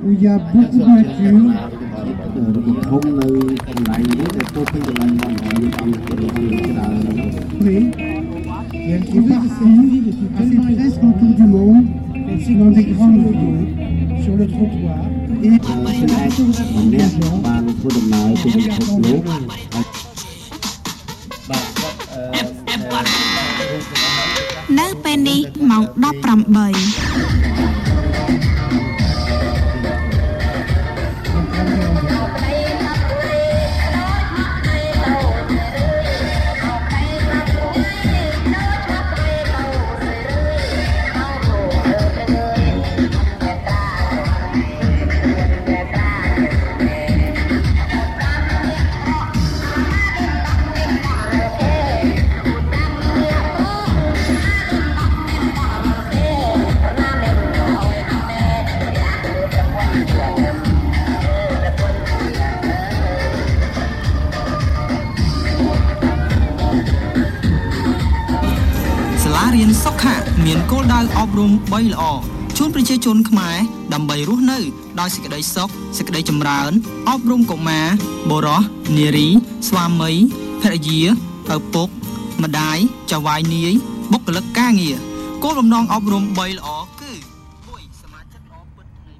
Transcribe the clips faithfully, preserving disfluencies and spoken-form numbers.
où il y a beaucoup de nature. Oui, et elle est partout, elle fait presque le tour du monde, dans des grands motos, sur le trottoir, et c'est la photographie des gens en regardant le monde. នៅពេលនេះម៉ោង ដប់ប្រាំបី សុខៈមានគោលដៅអប់រំបីល្អជូនប្រជាជនខ្មែរដើម្បីរស់នៅដោយសេចក្តីសុខសេចក្តីចម្រើនអប់រំកុមារបុរសនារីស្វាមីភរិយាឪពុកម្ដាយចៅហ្វាយនាយបុគ្គលិកការងារគោលបំណងអប់រំបីល្អគឺមួយសមាជិកល្អពិតនៃ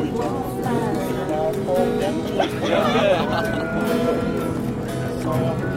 Yeah.